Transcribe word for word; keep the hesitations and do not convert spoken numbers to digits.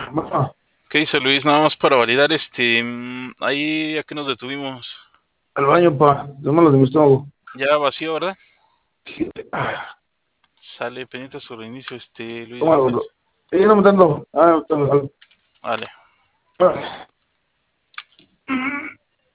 Bueno, ¿Qué dice Luis? Nada más para validar este. mm, Ahí a qué nos detuvimos. al baño, pa. Dame los de mi estómago. Ya vacío, ¿verdad? Ah, Sale pendiente sobre el inicio, este Luis toma, gordo. López. Eh, no me tanto. Ah, está- Vale. ah.